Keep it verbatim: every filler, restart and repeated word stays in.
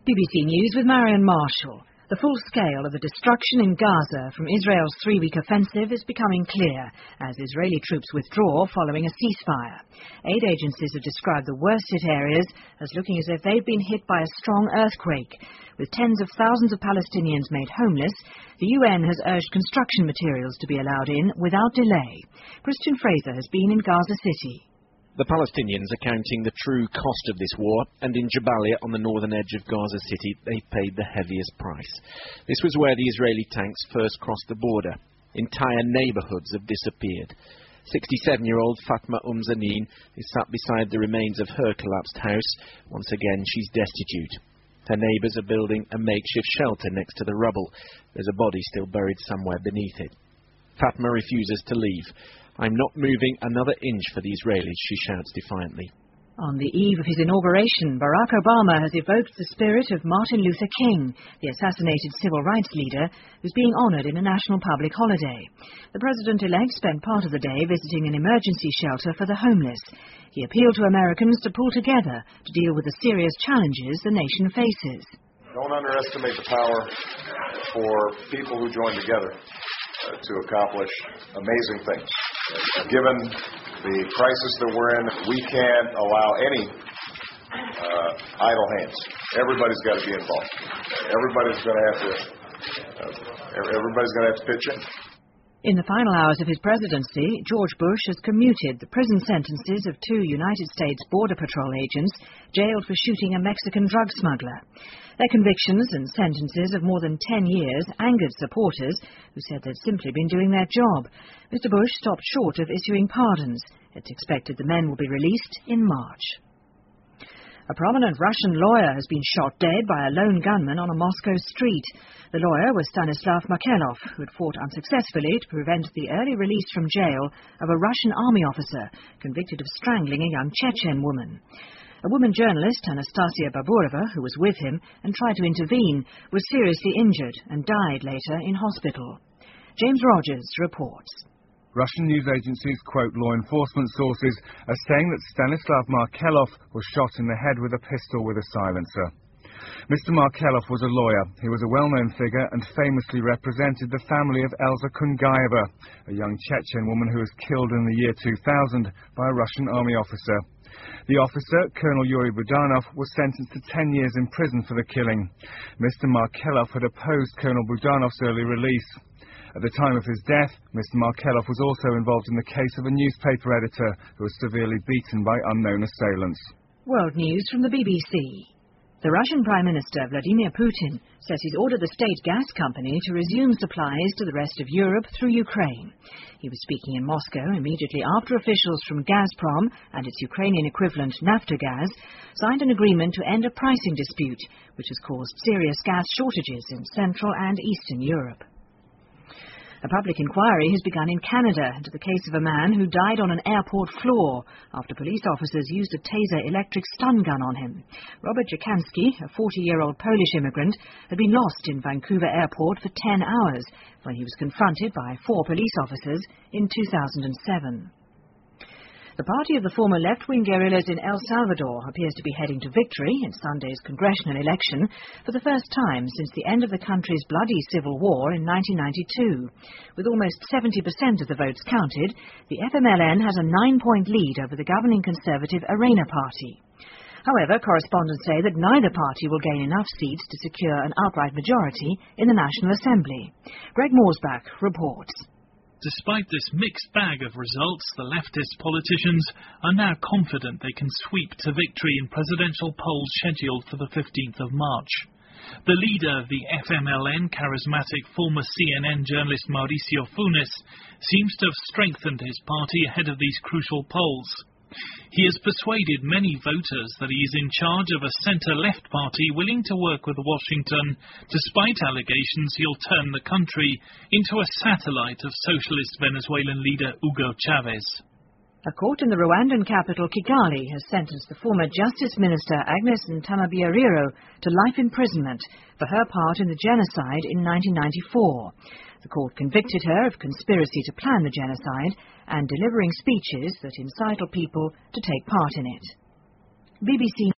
B B C News with Marion Marshall. The full scale of the destruction in Gaza from Israel's three-week offensive is becoming clear as Israeli troops withdraw following a ceasefire. Aid agencies have described the worst-hit areas as looking as if they've been hit by a strong earthquake. With tens of thousands of Palestinians made homeless, the U N has urged construction materials to be allowed in without delay. Christian Fraser has been in Gaza City. The Palestinians are counting the true cost of this war, and in Jabalia on the northern edge of Gaza City they paid the heaviest price. This was where the Israeli tanks first crossed the border. Entire neighbourhoods have disappeared. sixty-seven-year-old Fatma Umm Zanin is sat beside the remains of her collapsed house. Once again she's destitute. Her neighbours are building a makeshift shelter next to the rubble. There's a body still buried somewhere beneath it. Fatma refuses to leave. "I'm not moving another inch for the Israelis," she shouts defiantly. On the eve of his inauguration, Barack Obama has evoked the spirit of Martin Luther King, the assassinated civil rights leader, who's being honoured in a national public holiday. The president-elect spent part of the day visiting an emergency shelter for the homeless. He appealed to Americans to pull together to deal with the serious challenges the nation faces. Don't underestimate the power for people who join together uh, to accomplish amazing things. Given the crisis that we're in, we can't allow any uh, idle hands. Everybody's got to be involved. Everybody's going to have to. Uh, everybody's going to have to pitch in. In the final hours of his presidency, George Bush has commuted the prison sentences of two United States Border Patrol agents jailed for shooting a Mexican drug smuggler. Their convictions and sentences of more than ten years angered supporters who said they'd simply been doing their job. Mister Bush stopped short of issuing pardons. It's expected the men will be released in March. A prominent Russian lawyer has been shot dead by a lone gunman on a Moscow street. The lawyer was Stanislav Markelov, who had fought unsuccessfully to prevent the early release from jail of a Russian army officer convicted of strangling a young Chechen woman. A woman journalist, Anastasia Baburova, who was with him and tried to intervene, was seriously injured and died later in hospital. James Rogers reports. Russian news agencies quote law enforcement sources as saying that Stanislav Markelov was shot in the head with a pistol with a silencer. Mister Markelov was a lawyer. He was a well-known figure and famously represented the family of Elza Kungaeva, a young Chechen woman who was killed in the year two thousand by a Russian army officer. The officer, Colonel Yuri Budanov, was sentenced to ten years in prison for the killing. Mister Markelov had opposed Colonel Budanov's early release. At the time of his death, Mister Markelov was also involved in the case of a newspaper editor who was severely beaten by unknown assailants. World News from the B B C. The Russian Prime Minister Vladimir Putin says he's ordered the state gas company to resume supplies to the rest of Europe through Ukraine. He was speaking in Moscow immediately after officials from Gazprom and its Ukrainian equivalent Naftogaz signed an agreement to end a pricing dispute, which has caused serious gas shortages in Central and Eastern Europe. A public inquiry has begun in Canada into the case of a man who died on an airport floor after police officers used a taser electric stun gun on him. Robert Jakanski, a forty-year-old Polish immigrant, had been lost in Vancouver Airport for ten hours when he was confronted by four police officers in two thousand seven. The party of the former left-wing guerrillas in El Salvador appears to be heading to victory in Sunday's congressional election for the first time since the end of the country's bloody civil war in nineteen ninety-two. With almost seventy percent of the votes counted, the F M L N has a nine-point lead over the governing conservative Arena Party. However, correspondents say that neither party will gain enough seats to secure an outright majority in the National Assembly. Greg Morsbach reports. Despite this mixed bag of results, the leftist politicians are now confident they can sweep to victory in presidential polls scheduled for the fifteenth of March. The leader of the F M L N, charismatic former C N N journalist Mauricio Funes, seems to have strengthened his party ahead of these crucial polls. He has persuaded many voters that he is in charge of a centre-left party willing to work with Washington, despite allegations he'll turn the country into a satellite of socialist Venezuelan leader Hugo Chavez. A court in the Rwandan capital Kigali has sentenced the former Justice Minister Agnes Ntamabiriro to life imprisonment for her part in the genocide in nineteen ninety-four. The court convicted her of conspiracy to plan the genocide and delivering speeches that incited people to take part in it. B B C